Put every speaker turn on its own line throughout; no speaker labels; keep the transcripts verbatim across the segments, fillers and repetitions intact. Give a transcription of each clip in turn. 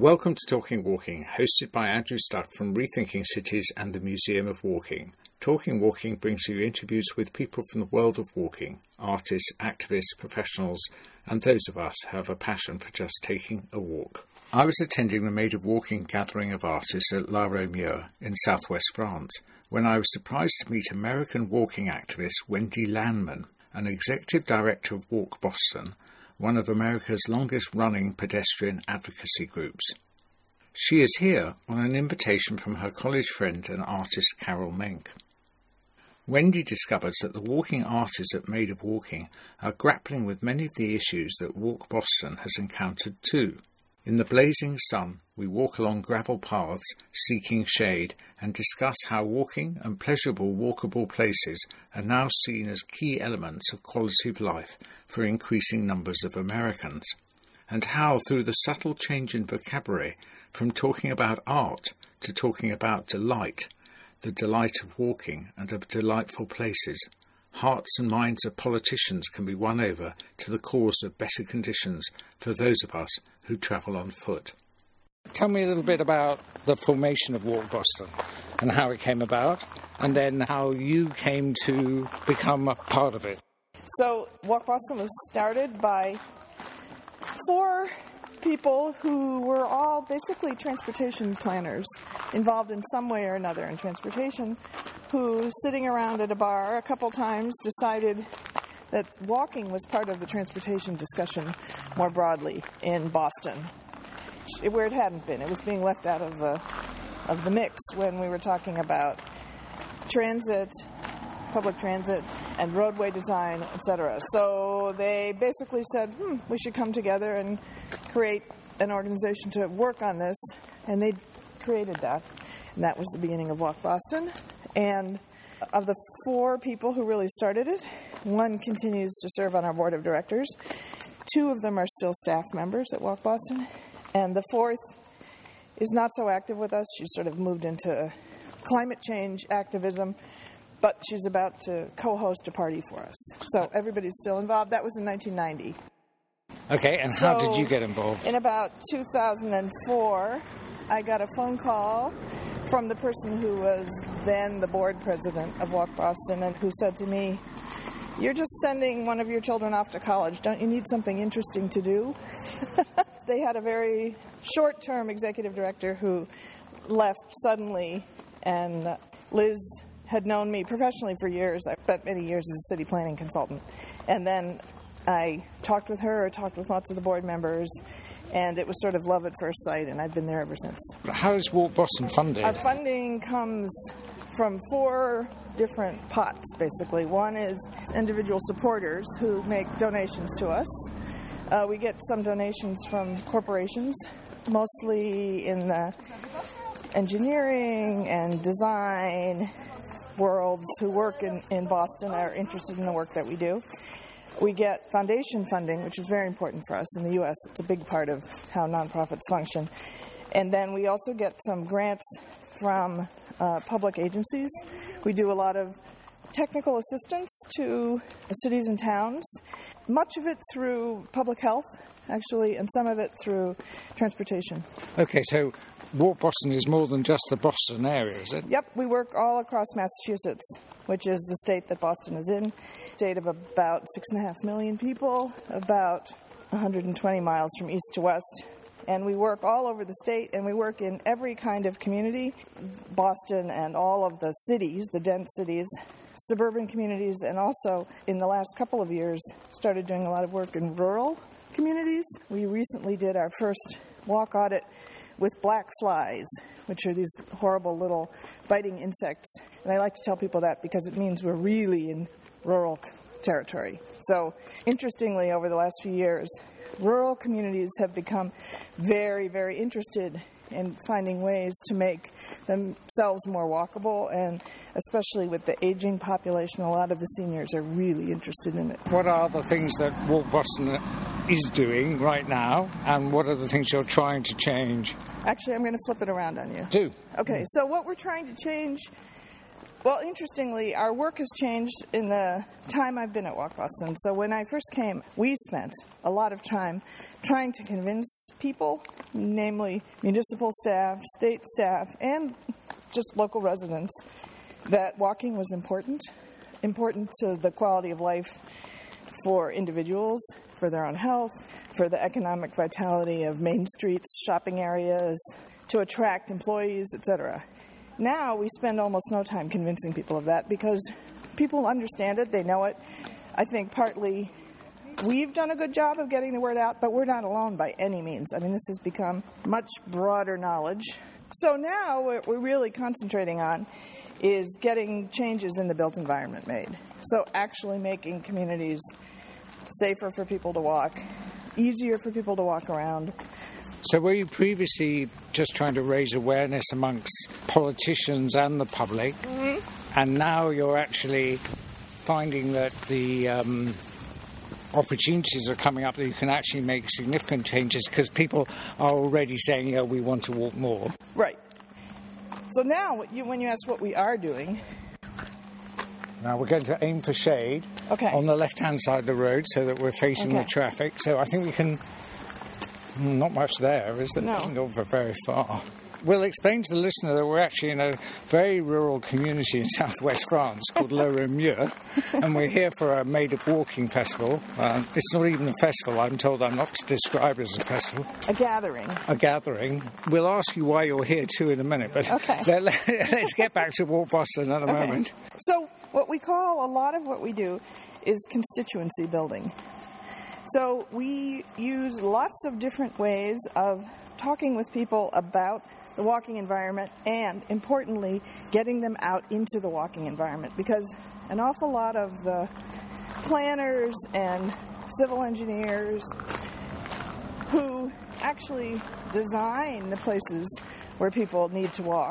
Welcome to Talking Walking, hosted by Andrew Stuck from Rethinking Cities and the Museum of Walking. Talking Walking brings you interviews with people from the world of walking, artists, activists, professionals, and those of us who have a passion for just taking a walk. I was attending the Made of Walking gathering of artists at La Reaumur in southwest France, when I was surprised to meet American walking activist Wendy Landman, an executive director of Walk Boston, one of America's longest-running pedestrian advocacy groups. She is here on an invitation from her college friend and artist Carol Menk. Wendy discovers that the walking artists at Made of Walking are grappling with many of the issues that Walk Boston has encountered too. In the blazing sun, we walk along gravel paths, seeking shade, and discuss how walking and pleasurable walkable places are now seen as key elements of quality of life for increasing numbers of Americans, and how, through the subtle change in vocabulary from talking about art to talking about delight, the delight of walking and of delightful places, hearts and minds of politicians can be won over to the cause of better conditions for those of us who travel on foot.
Tell me a little bit about the formation of Walk Boston and how it came about, and then how you came to become a part of it.
So Walk Boston was started by four people who were all basically transportation planners, involved in some way or another in transportation, who, sitting around at a bar a couple times, decided that walking was part of the transportation discussion more broadly in Boston, where it hadn't been. It was being left out of the, of the mix when we were talking about transit, public transit, and roadway design, et cetera. So they basically said, hmm, we should come together and create an organization to work on this, and they created that. And that was the beginning of Walk Boston. And of the four people who really started it, one continues to serve on our board of directors. Two of them are still staff members at Walk Boston. And the fourth is not so active with us. She's sort of moved into climate change activism, but she's about to co-host a party for us. So everybody's still involved. That was in nineteen ninety.
Okay, and how
so
did you get involved?
In about two thousand four, I got a phone call from the person who was then the board president of Walk Boston, and who said to me, "You're just sending one of your children off to college. Don't you need something interesting to do?" They had a very short-term executive director who left suddenly, and Liz had known me professionally for years. I spent many years as a city planning consultant. And then I talked with her, I talked with lots of the board members, and it was sort of love at first sight, and I've been there ever since.
How is Walk Boston funded?
Our funding comes from four different pots, basically. One is individual supporters who make donations to us. Uh, we get some donations from corporations, mostly in the engineering and design worlds, who work in, in Boston, are interested in the work that we do. We get foundation funding, which is very important for us in the U S. It's a big part of how nonprofits function. And then we also get some grants from uh, public agencies. We do a lot of technical assistance to cities and towns, much of it through public health, actually, and some of it through transportation.
Okay, so Walk Boston is more than just the Boston area, is it?
Yep, we work all across Massachusetts, which is the state that Boston is in. State of about six and a half million people, about one hundred twenty miles from east to west. And we work all over the state, and we work in every kind of community, Boston and all of the cities, the dense cities, suburban communities, and also in the last couple of years started doing a lot of work in rural communities. We recently did our first walk audit with black flies, which are these horrible little biting insects. And I like to tell people that because it means we're really in rural territory. So, interestingly, over the last few years, rural communities have become very, very interested in finding ways to make themselves more walkable, and especially with the aging population, a lot of the seniors are really interested in it.
What are the things that Walk Boston is doing right now, and what are the things you're trying to change?
Actually, I'm going to flip it around on you.
Do.
Okay, so what we're trying to change Well, interestingly, our work has changed in the time I've been at Walk Boston. So when I first came, we spent a lot of time trying to convince people, namely municipal staff, state staff, and just local residents, that walking was important, important to the quality of life for individuals, for their own health, for the economic vitality of main streets, shopping areas, to attract employees, et cetera. Now we spend almost no time convincing people of that because people understand it, they know it. I think partly we've done a good job of getting the word out, but we're not alone by any means. I mean, this has become much broader knowledge. So now what we're really concentrating on is getting changes in the built environment made. So actually making communities safer for people to walk, easier for people to walk around.
So were you previously just trying to raise awareness amongst politicians and the public, mm-hmm. and now you're actually finding that the um, opportunities are coming up that you can actually make significant changes because people are already saying, yeah, we want to walk more?
Right. So now you, when you ask what we are doing...
Now we're going to aim for shade
okay.
on the left-hand side of the road so that we're facing okay. the traffic. So I think we can... Not much there, is there?
No.
It doesn't go for very far. We'll explain to the listener that we're actually in a very rural community in southwest France called Le Rémieux, and we're here for a made-up walking festival. Uh, it's not even a festival, I'm told I'm not to describe it as a festival.
A gathering.
A gathering. We'll ask you why you're here too in a minute, but
okay.
let, let's get back to Walk Boston at the
okay.
moment.
So what we call, a lot of what we do is constituency building. So we use lots of different ways of talking with people about the walking environment and, importantly, getting them out into the walking environment because an awful lot of the planners and civil engineers who actually design the places where people need to walk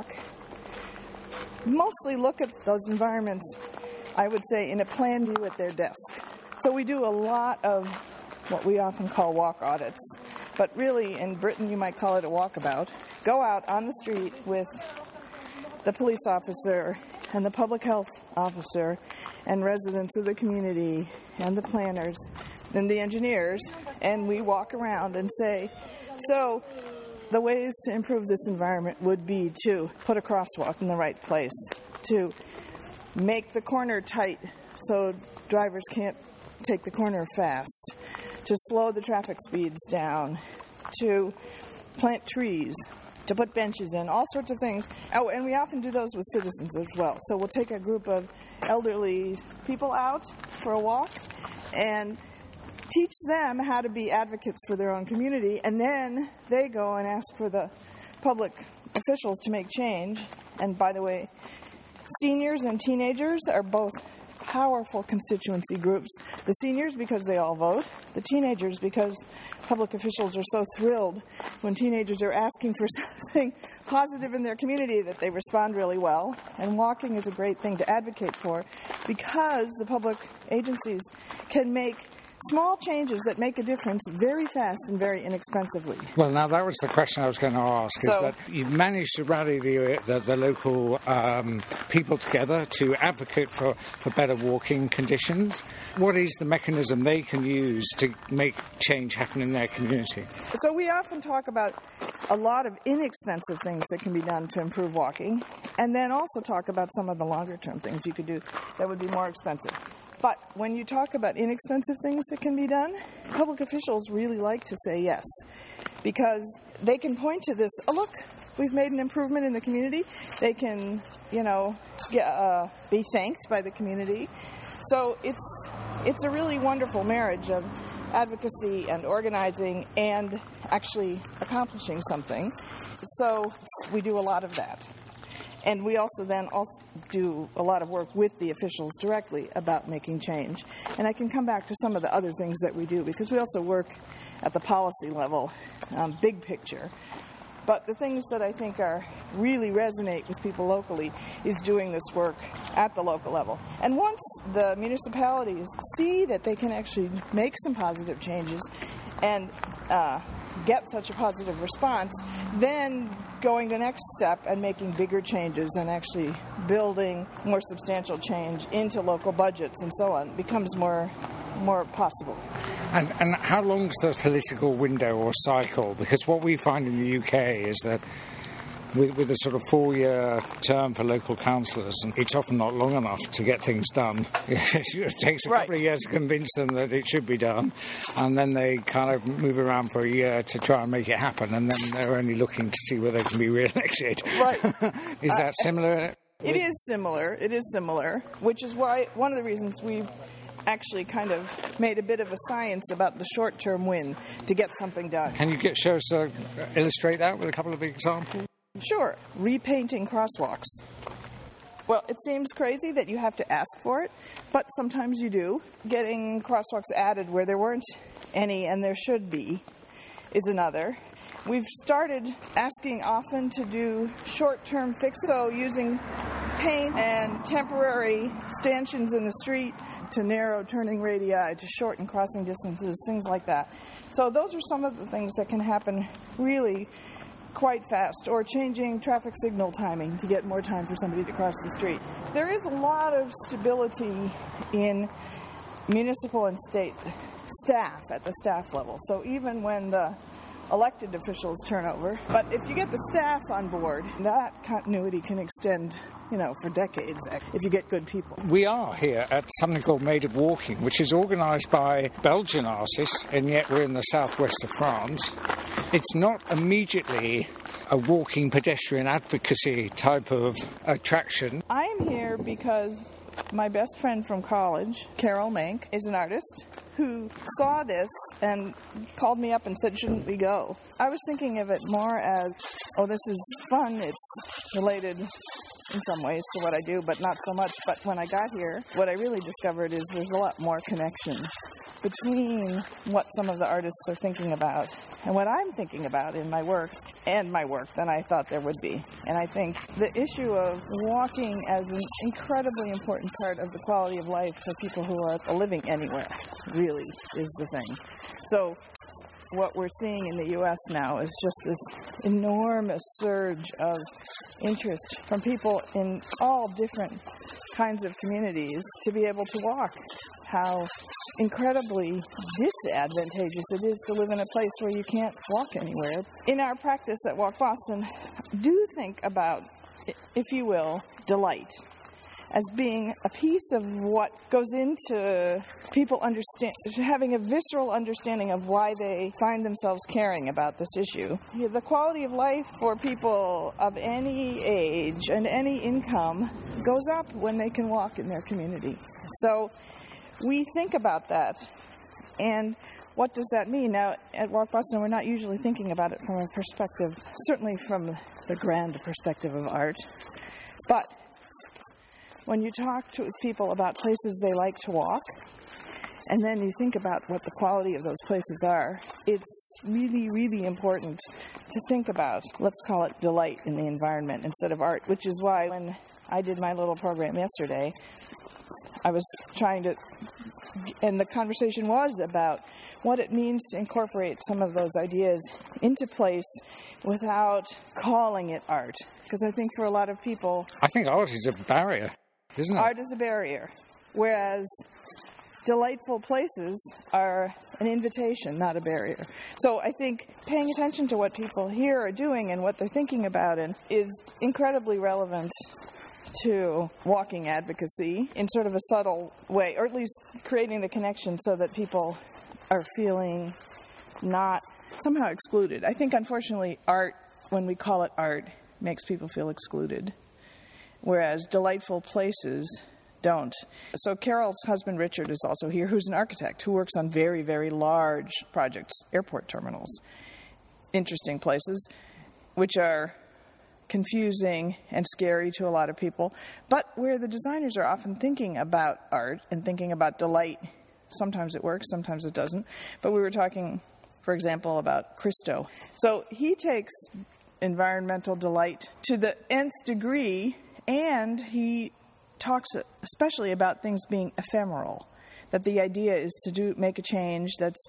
mostly look at those environments, I would say, in a plan view at their desk. So we do a lot of what we often call walk audits, but really in Britain you might call it a walkabout. Go out on the street with the police officer and the public health officer and residents of the community and the planners and the engineers, and we walk around and say, so the ways to improve this environment would be to put a crosswalk in the right place, to make the corner tight so drivers can't take the corner fast, to slow the traffic speeds down, to plant trees, to put benches in, all sorts of things. Oh, and we often do those with citizens as well. So we'll take a group of elderly people out for a walk and teach them how to be advocates for their own community, and then they go and ask for the public officials to make change. And by the way, seniors and teenagers are both powerful constituency groups. The seniors because they all vote, the teenagers because public officials are so thrilled when teenagers are asking for something positive in their community that they respond really well. And walking is a great thing to advocate for because the public agencies can make small changes that make a difference very fast and very inexpensively.
Well, now that was the question I was going to ask, is
so,
that you've managed to rally the the, the local um, people together to advocate for, for better walking conditions. What is the mechanism they can use to make change happen in their community?
So we often talk about a lot of inexpensive things that can be done to improve walking, and then also talk about some of the longer-term things you could do that would be more expensive. But when you talk about inexpensive things that can be done, public officials really like to say yes, because they can point to this, oh, look, we've made an improvement in the community. They can, you know, get, uh, be thanked by the community. So it's it's a really wonderful marriage of advocacy and organizing and actually accomplishing something. So we do a lot of that. And we also then also do a lot of work with the officials directly about making change. And I can come back to some of the other things that we do, because we also work at the policy level, um, big picture. But the things that I think are really resonate with people locally is doing this work at the local level. And once the municipalities see that they can actually make some positive changes and uh, get such a positive response, then going the next step and making bigger changes and actually building more substantial change into local budgets and so on becomes more more possible.
And, and how long is the political window or cycle? Because what we find in the U K is that with, with a sort of four-year term for local councillors, and it's often not long enough to get things done. It takes a
right.
couple of years to convince them that it should be done, and then they kind of move around for a year to try and make it happen, and then they're only looking to see whether they can be re-elected.
Right.
Is that uh, similar?
It is similar. It is similar, which is why one of the reasons we've actually kind of made a bit of a science about the short-term win to get something done.
Can you get show us, uh, illustrate that with a couple of examples?
Sure. Repainting crosswalks. Well, it seems crazy that you have to ask for it, but sometimes you do. Getting crosswalks added where there weren't any and there should be is another. We've started asking often to do short-term fixes, so using paint and temporary stanchions in the street to narrow turning radii, to shorten crossing distances, things like that. So those are some of the things that can happen really quite fast, or changing traffic signal timing to get more time for somebody to cross the street. There is a lot of stability in municipal and state staff at the staff level. So even when the elected officials turn over, but if you get the staff on board, that continuity can extend, you know, for decades if you get good people.
We are here at something called Made of Walking, which is organised by Belgian artists, and yet we're in the southwest of France. It's not immediately a walking pedestrian advocacy type of attraction.
I'm here because my best friend from college, Carol Mank, is an artist who saw this and called me up and said, shouldn't we go? I was thinking of it more as, oh, this is fun, it's related in some ways to what I do, but not so much. But when I got here, what I really discovered is there's a lot more connection between what some of the artists are thinking about and what I'm thinking about in my work and my work than I thought there would be. And I think the issue of walking as an incredibly important part of the quality of life for people who are living anywhere really is the thing. So what we're seeing in the U S now is just this enormous surge of interest from people in all different kinds of communities to be able to walk. How incredibly disadvantageous it is to live in a place where you can't walk anywhere. In our practice at Walk Boston, do think about, if you will, delight as being a piece of what goes into people understand, having a visceral understanding of why they find themselves caring about this issue. The quality of life for people of any age and any income goes up when they can walk in their community. So we think about that, and what does that mean? Now, at Walk Boston, we're not usually thinking about it from a perspective, certainly from the grand perspective of art, but when you talk to people about places they like to walk, and then you think about what the quality of those places are, it's really, really important to think about, let's call it delight in the environment instead of art, which is why when I did my little program yesterday, I was trying to, and the conversation was about what it means to incorporate some of those ideas into place without calling it art. Because I think for a lot of people,
I think art is a barrier, isn't it?
Art is a barrier, whereas delightful places are an invitation, not a barrier. So I think paying attention to what people here are doing and what they're thinking about and is incredibly relevant to walking advocacy in sort of a subtle way, or at least creating the connection so that people are feeling not somehow excluded. I think, unfortunately, art, when we call it art, makes people feel excluded, whereas delightful places don't. So Carol's husband, Richard, is also here, who's an architect who works on very, very large projects, airport terminals, interesting places, which are confusing and scary to a lot of people, but where the designers are often thinking about art and thinking about delight. Sometimes it works, sometimes it doesn't. But we were talking, for example, about Christo. So he takes environmental delight to the nth degree, and he talks especially about things being ephemeral, that the idea is to do make a change that's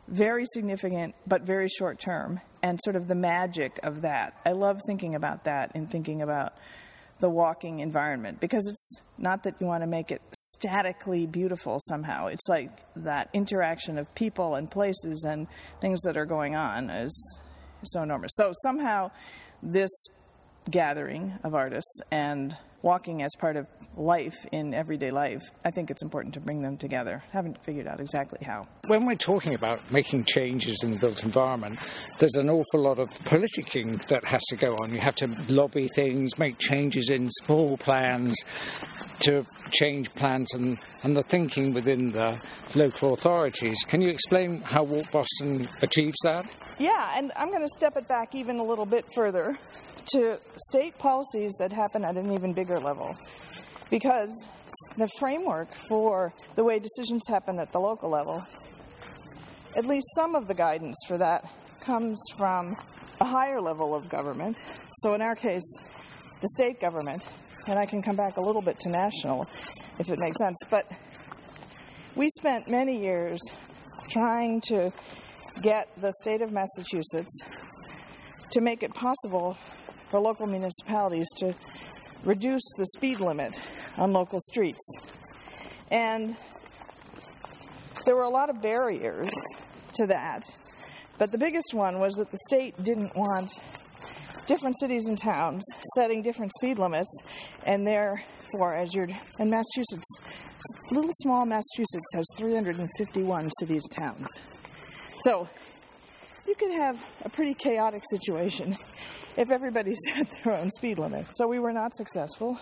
very significant but very short term, and sort of the magic of that. I love thinking about that and thinking about the walking environment, because it's not that you want to make it statically beautiful somehow. It's like that interaction of people and places and things that are going on is so enormous. So somehow this gathering of artists and walking as part of life in everyday life, I think it's important to bring them together. Haven't figured out exactly how.
When we're talking about making changes in the built environment, there's an awful lot of politicking that has to go on. You have to lobby things, make changes in small plans to change plans and, and the thinking within the local authorities. Can you explain how Walk Boston achieves that?
Yeah, and I'm going to step it back even a little bit further to state policies that happen at an even bigger level. Because the framework for the way decisions happen at the local level, at least some of the guidance for that comes from a higher level of government. So in our case, the state government, and I can come back a little bit to national if it makes sense, but we spent many years trying to get the state of Massachusetts to make it possible for local municipalities to reduce the speed limit on local streets. And there were a lot of barriers to that, but the biggest one was that the state didn't want different cities and towns setting different speed limits, and therefore, as you're in Massachusetts, little small Massachusetts has three hundred fifty-one cities and towns. So you could have a pretty chaotic situation if everybody set their own speed limit. So we were not successful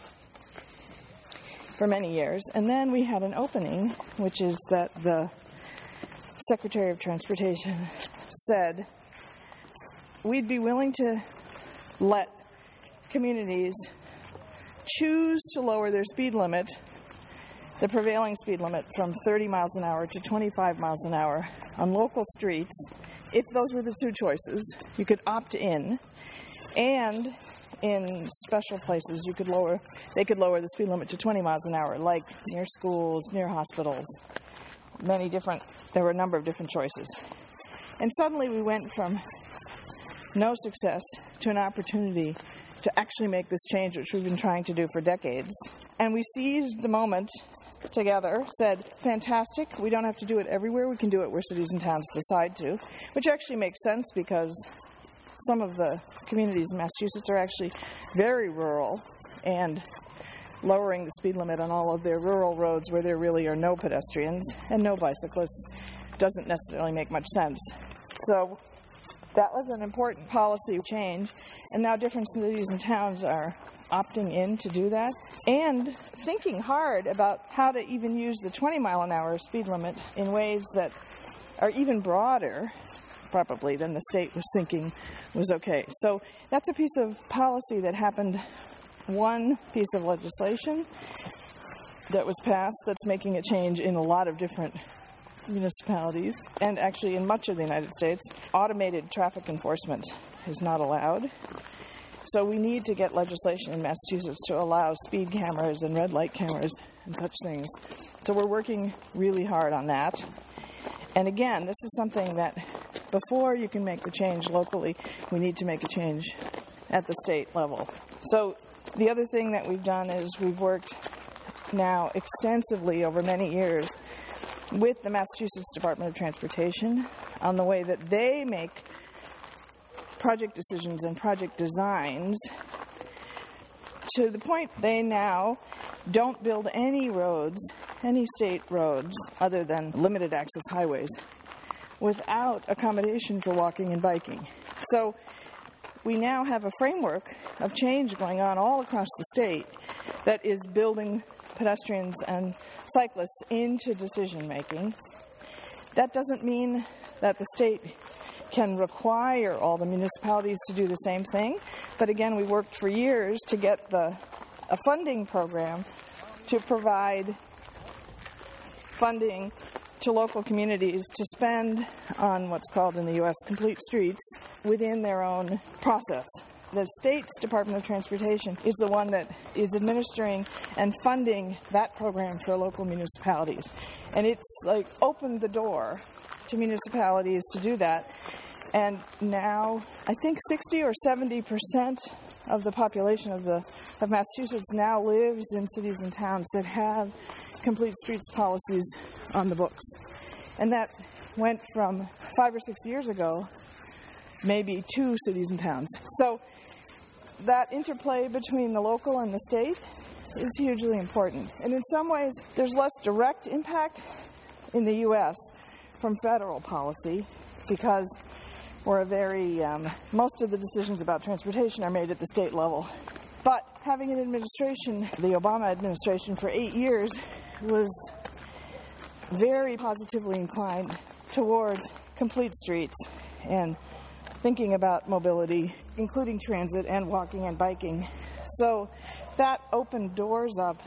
for many years. And then we had an opening, which is that the Secretary of Transportation said we'd be willing to let communities choose to lower their speed limit, the prevailing speed limit, from thirty miles an hour to twenty-five miles an hour on local streets. If those were the two choices, you could opt in, and in special places you could lower, they could lower the speed limit to twenty miles an hour, like near schools, near hospitals, many different, there were a number of different choices. And suddenly we went from no success to an opportunity to actually make this change, which we've been trying to do for decades. And we seized the moment together, said, fantastic, we don't have to do it everywhere, we can do it where cities and towns decide to, which actually makes sense because some of the communities in Massachusetts are actually very rural, and lowering the speed limit on all of their rural roads where there really are no pedestrians and no bicyclists doesn't necessarily make much sense. So that was an important policy change, and now different cities and towns are opting in to do that, and thinking hard about how to even use the twenty mile an hour speed limit in ways that are even broader, probably, than the state was thinking was okay. So that's a piece of policy that happened, one piece of legislation that was passed that's making a change in a lot of different municipalities, and actually in much of the United States. Automated traffic enforcement is not allowed. So we need to get legislation in Massachusetts to allow speed cameras and red light cameras and such things. So we're working really hard on that. And again, this is something that before you can make the change locally, we need to make a change at the state level. So the other thing that we've done is we've worked now extensively over many years with the Massachusetts Department of Transportation on the way that they make project decisions and project designs, to the point they now don't build any roads, any state roads, other than limited access highways, without accommodation for walking and biking. So we now have a framework of change going on all across the state that is building pedestrians and cyclists into decision making. That doesn't mean that the state can require all the municipalities to do the same thing, but again, we worked for years to get the a funding program to provide funding to local communities to spend on what's called in the U S complete streets within their own process. The state's Department of Transportation is the one that is administering and funding that program for local municipalities. And it's like opened the door to municipalities to do that. And now, I think sixty or seventy percent of the population of the of Massachusetts now lives in cities and towns that have complete streets policies on the books. And that went from five or six years ago, maybe two cities and towns. So that interplay between the local and the state is hugely important. And in some ways, there's less direct impact in the U S from federal policy because we're a very, um, most of the decisions about transportation are made at the state level. But having an administration, the Obama administration for eight years, was very positively inclined towards complete streets and thinking about mobility, including transit and walking and biking. So that opened doors up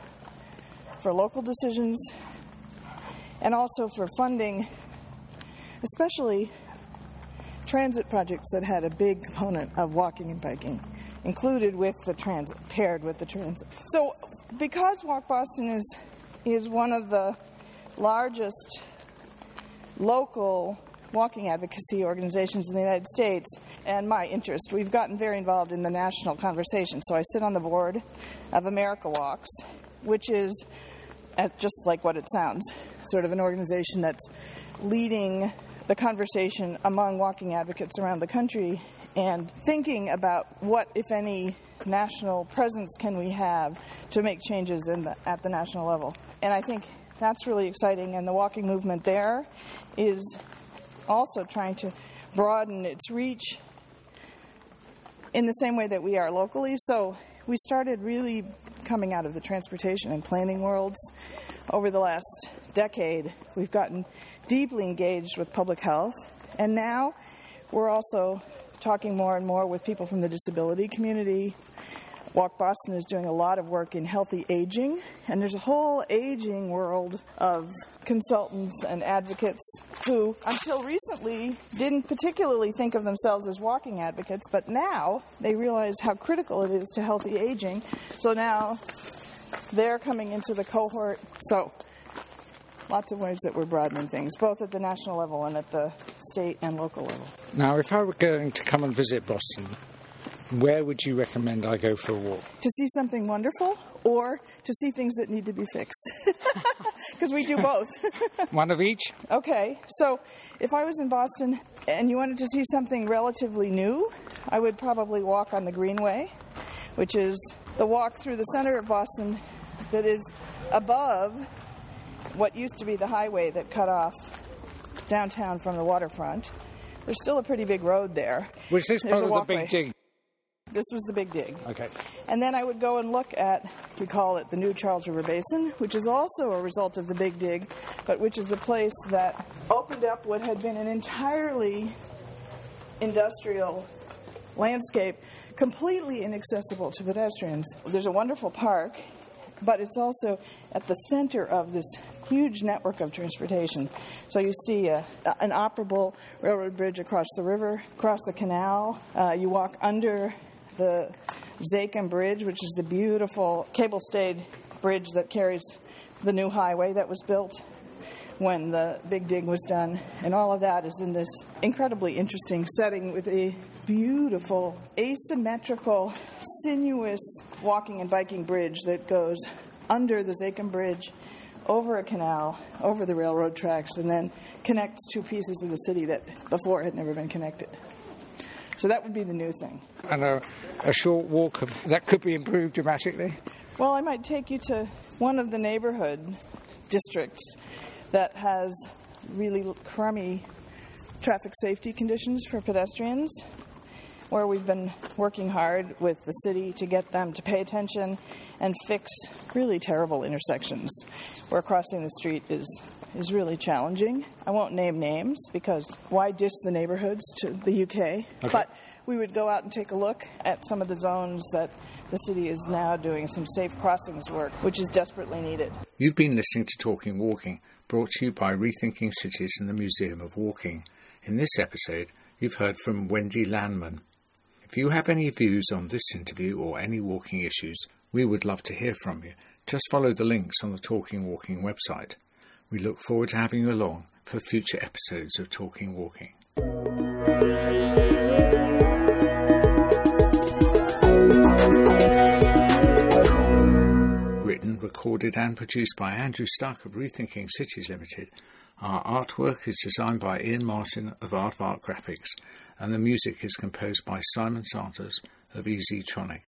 for local decisions and also for funding, especially transit projects that had a big component of walking and biking included with the transit, paired with the transit. So because Walk Boston is is one of the largest local walking advocacy organizations in the United States, and my interest, we've gotten very involved in the national conversation. So I sit on the board of America Walks, which is, just like what it sounds, sort of an organization that's leading the conversation among walking advocates around the country and thinking about what, if any, national presence can we have to make changes in the, at the national level. And I think that's really exciting, and the walking movement there is also trying to broaden its reach in the same way that we are locally. So we started really coming out of the transportation and planning worlds over the last decade. We've gotten deeply engaged with public health, and now we're also talking more and more with people from the disability community. Walk Boston is doing a lot of work in healthy aging, and there's a whole aging world of consultants and advocates who, until recently, didn't particularly think of themselves as walking advocates, but now they realize how critical it is to healthy aging. So now they're coming into the cohort. So lots of ways that we're broadening things, both at the national level and at the state and local level.
Now, if I were going to come and visit Boston, where would you recommend I go for a walk?
To see something wonderful or to see things that need to be fixed? Because we do both.
One of each?
Okay. So if I was in Boston and you wanted to see something relatively new, I would probably walk on the Greenway, which is the walk through the center of Boston that is above what used to be the highway that cut off downtown from the waterfront. There's still a pretty big road there.
Was this part of the Big Dig?
This was the Big Dig.
Okay.
And then I would go and look at, we call it the New Charles River Basin, which is also a result of the Big Dig, but which is a place that opened up what had been an entirely industrial landscape, completely inaccessible to pedestrians. There's a wonderful park, but it's also at the center of this huge network of transportation. So you see a, an operable railroad bridge across the river, across the canal. Uh, you walk under the Zakim Bridge, which is the beautiful cable-stayed bridge that carries the new highway that was built when the Big Dig was done. And all of that is in this incredibly interesting setting with a beautiful, asymmetrical, sinuous walking and biking bridge that goes under the Zakim Bridge, over a canal, over the railroad tracks, and then connects two pieces of the city that before had never been connected. So that would be the new thing.
And a, a short walk of, that could be improved dramatically?
Well, I might take you to one of the neighborhood districts that has really crummy traffic safety conditions for pedestrians, where we've been working hard with the city to get them to pay attention and fix really terrible intersections where crossing the street is is really challenging. I won't name names because why dish the neighborhoods to the U K?
Okay.
But we would go out and take a look at some of the zones that the city is now doing some safe crossings work, which is desperately needed.
You've been listening to Talking Walking, brought to you by Rethinking Cities and the Museum of Walking. In this episode, you've heard from Wendy Landman. If you have any views on this interview or any walking issues, we would love to hear from you. Just follow the links on the Talking Walking website. We look forward to having you along for future episodes of Talking Walking. Written, recorded and produced by Andrew Stuck of Rethinking Cities Limited. Our artwork is designed by Ian Martin of Aardvark Graphics, and the music is composed by Simon Sanders of EasyTronic.